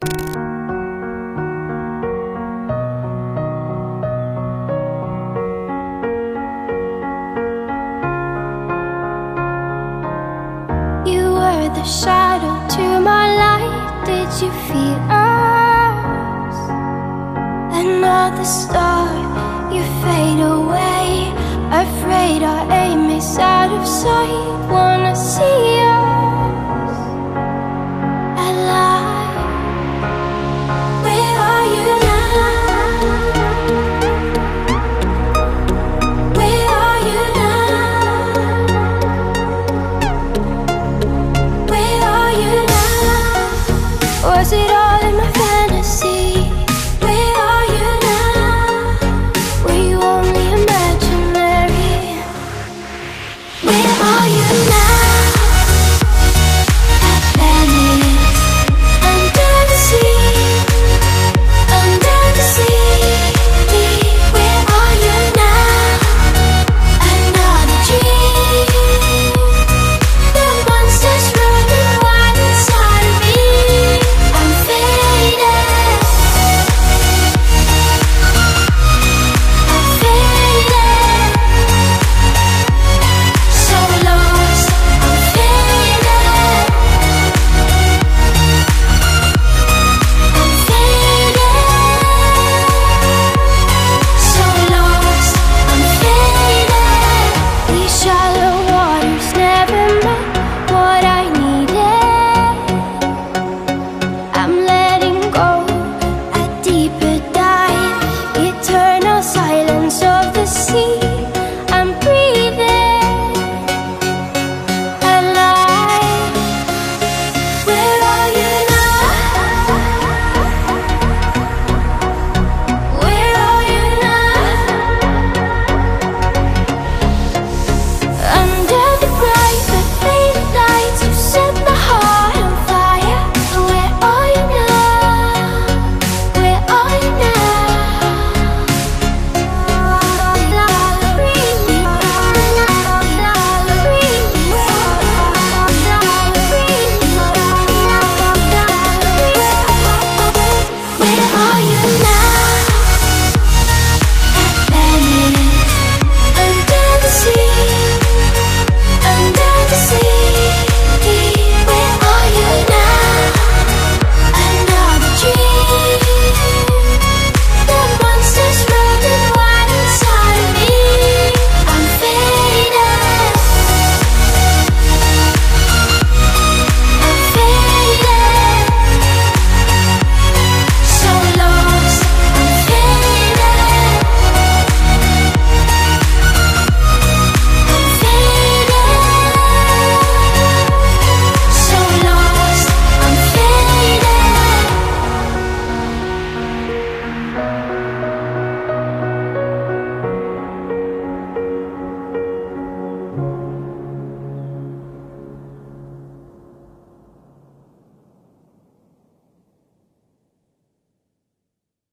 The shadow to my light, did you feel us? Another star, you fade away. Afraid our aim is out of sight. Wanna see us alive. Where are you now? Where are you now? Was it all in my face?